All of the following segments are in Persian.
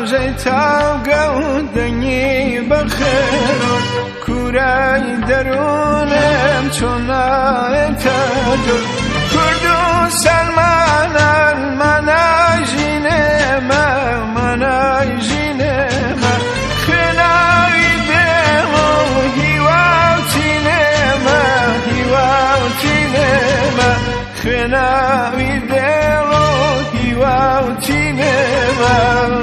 هاجي تاوقو دنيي بخير كوراي درونم چونا تاجر كردو سلمانان مناي جينما خناوي دمو هيواوتينما خناوي دمو هيواوتينما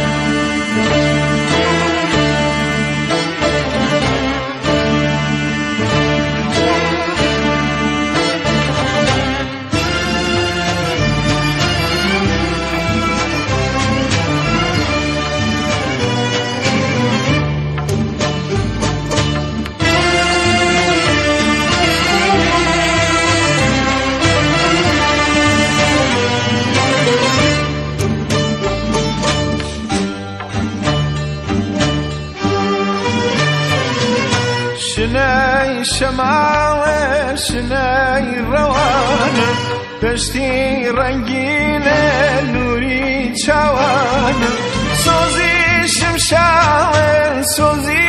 شناي شمعة شناي روانة دشتي رنگينة نوري چوانة سوزي شمشاوة سوزي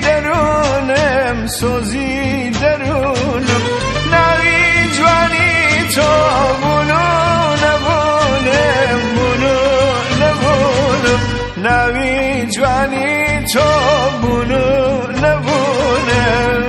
درونم ناوي جواني تو بونو نبونم ناوي جواني تو بونو نبونم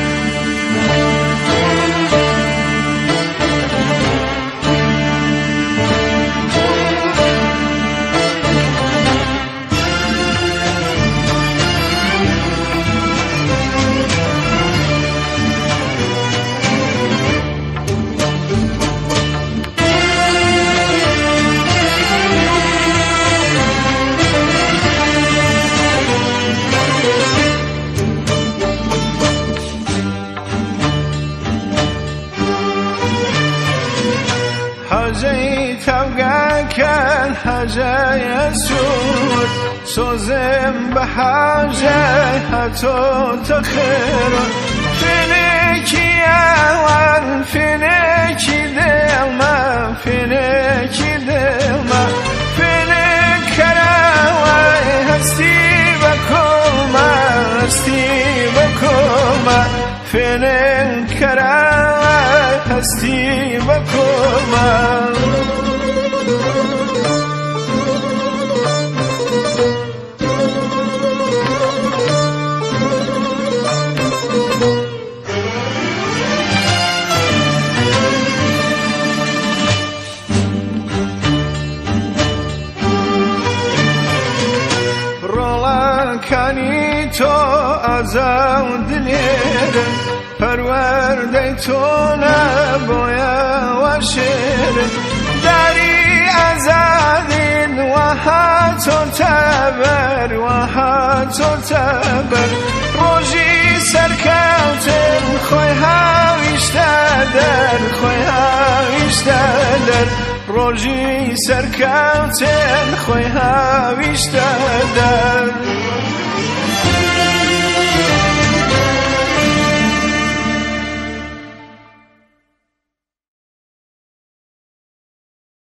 هاجي توقع كان حاجة يسود سوزم بحاجة هاتو تخير فينيكي اوان فينيكي دلما فينيك كراوي هستي بكوما فينيك كراوي هستي بكوما كاني تو ازاو دليرم پرورده تو نبویا و شیرم داری ازادین و حتو تبر روژی سرکوتن خوی هاویشت در روژی سرکوتن خوی هاویشت در